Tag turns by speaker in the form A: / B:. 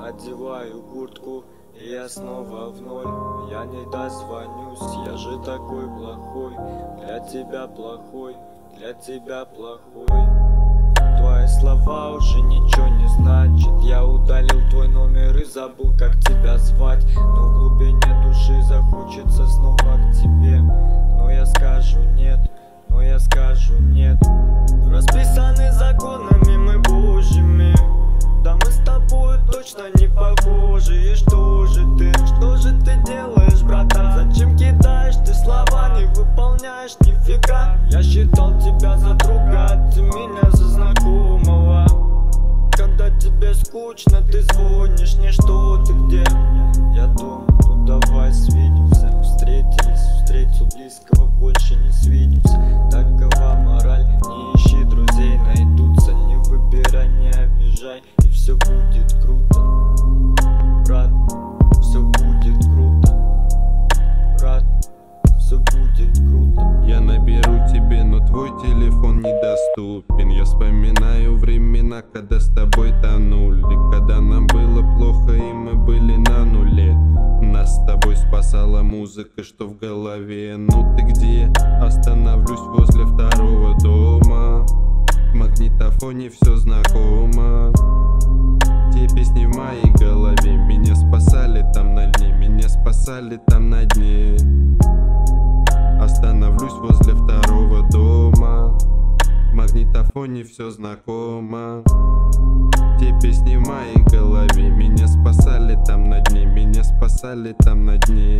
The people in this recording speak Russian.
A: Одеваю куртку, и я снова в ноль. Я не дозвонюсь, я же такой плохой. Для тебя плохой, для тебя плохой. Твои слова уже ничего не значат. Я удалил твой номер и забыл, как тебя звать. Но в глубине души захочется снова к тебе. Но я скажу нет, но я скажу нет. Расписаны законами мы божьими. Да мы с тобой точно не похожи. И что же ты делаешь, братан? Зачем кидаешь ты слова, не выполняешь нифига? Я считал тебя за друга, а ты меня за знакомого. Когда тебе скучно, ты звонишь мне, что ты где? Я дома, ну давай свидимся. Встретил близкого, больше не свидимся. Такова мораль, не ищи друзей, найдутся. Не выбирай, не обижай, и все будет круто. Брат, все будет круто. Брат, все будет круто.
B: Я наберу тебе, но твой телефон недоступен. Я вспоминаю времена, когда с тобой тонули. Когда нам было плохо и мы были на нуле. Нас с тобой спасала музыка, что в голове. Ну ты где? Остановлюсь возле второго дома. В магнитофоне все знакомо. Те песни в моей голове. Меня спасали там на дне, меня спасали там на дне. Остановлюсь возле второго дома. В магнитофоне все знакомо. Те песни в моей голове. Меня спасали там на дне, меня спасали там на дне.